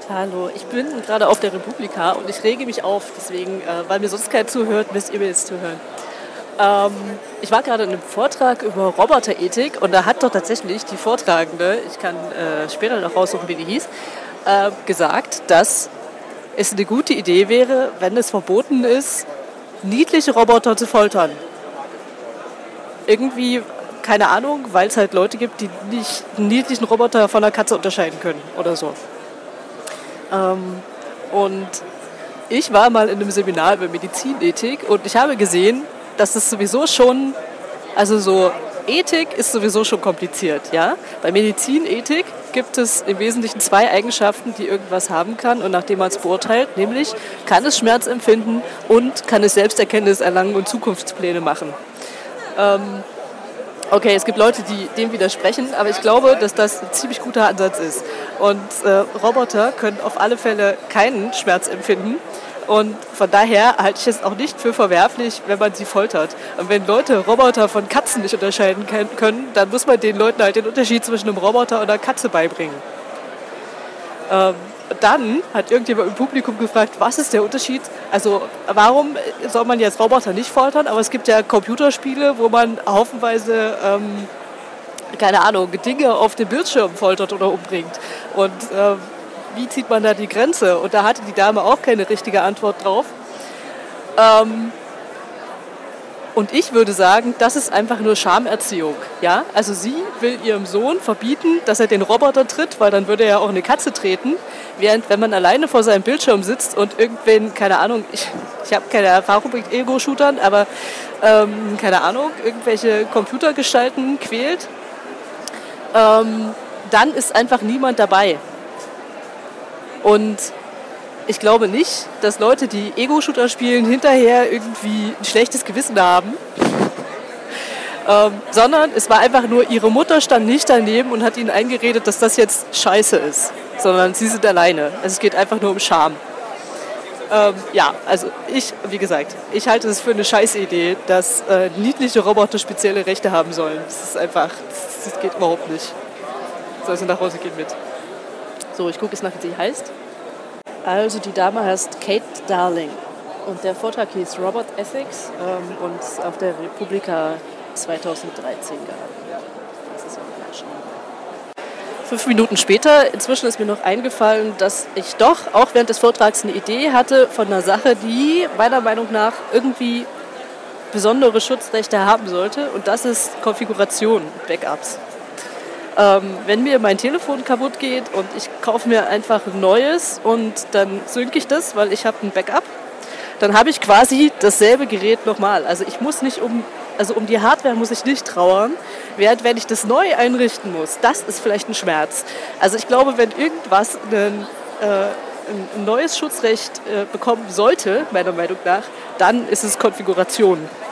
Hallo, ich bin gerade auf der Republika und ich rege mich auf, deswegen, weil mir sonst keiner zuhört, müsst ihr mir jetzt zuhören. Ich war gerade in einem Vortrag über Roboterethik und da hat doch tatsächlich die Vortragende, ich kann später noch raussuchen, wie die hieß, gesagt, dass es eine gute Idee wäre, wenn es verboten ist, niedliche Roboter zu foltern. Irgendwie, keine Ahnung, weil es halt Leute gibt, die nicht einen niedlichen Roboter von einer Katze unterscheiden können oder so. Und ich war mal in einem Seminar über Medizinethik und ich habe gesehen, dass es sowieso schon, also so Ethik ist sowieso schon kompliziert, ja. Bei Medizinethik gibt es im Wesentlichen zwei Eigenschaften, die irgendwas haben kann und nachdem man es beurteilt, nämlich kann es Schmerz empfinden und kann es Selbsterkenntnis erlangen und Zukunftspläne machen. Okay, es gibt Leute, die dem widersprechen, aber ich glaube, dass das ein ziemlich guter Ansatz ist. Und Roboter können auf alle Fälle keinen Schmerz empfinden. Und von daher halte ich es auch nicht für verwerflich, wenn man sie foltert. Und wenn Leute Roboter von Katzen nicht unterscheiden können, dann muss man den Leuten halt den Unterschied zwischen einem Roboter und einer Katze beibringen. Dann hat irgendjemand im Publikum gefragt, was ist der Unterschied? Also warum soll man jetzt Roboter nicht foltern? Aber es gibt ja Computerspiele, wo man haufenweise, keine Ahnung, Dinge auf dem Bildschirm foltert oder umbringt. Und wie zieht man da die Grenze? Und da hatte die Dame auch keine richtige Antwort drauf. Und ich würde sagen, das ist einfach nur Schamerziehung. Ja? Also sie will ihrem Sohn verbieten, dass er den Roboter tritt, weil dann würde er ja auch eine Katze treten. Während wenn man alleine vor seinem Bildschirm sitzt und irgendwen, keine Ahnung, ich habe keine Erfahrung mit Ego-Shootern, aber keine Ahnung, irgendwelche Computergestalten quält, dann ist einfach niemand dabei. Und ich glaube nicht, dass Leute, die Ego-Shooter spielen, hinterher irgendwie ein schlechtes Gewissen haben. Sondern es war einfach nur, ihre Mutter stand nicht daneben und hat ihnen eingeredet, dass das jetzt scheiße ist. Sondern sie sind alleine. Also es geht einfach nur um Scham. Ja, also wie gesagt, ich halte es für eine Scheißidee, dass niedliche Roboter spezielle Rechte haben sollen. Das ist einfach, das geht überhaupt nicht. Soll sie nach Hause gehen mit. So, ich gucke jetzt nach, wie sie heißt. Also die Dame heißt Kate Darling und der Vortrag hieß Robot Ethics und auf der Republika 2013 gehabt. Das ist auch nachschauen. 5 Minuten später, inzwischen ist mir noch eingefallen, dass ich doch auch während des Vortrags eine Idee hatte von einer Sache, die meiner Meinung nach irgendwie besondere Schutzrechte haben sollte und das ist Konfiguration, Backups. Wenn mir mein Telefon kaputt geht und ich kaufe mir einfach ein neues und dann synke ich das, weil ich habe ein Backup, dann habe ich quasi dasselbe Gerät nochmal. Also ich muss nicht um die Hardware muss ich nicht trauern, während wenn ich das neu einrichten muss, das ist vielleicht ein Schmerz. Also ich glaube, wenn irgendwas ein neues Schutzrecht bekommen sollte, meiner Meinung nach, dann ist es Konfiguration.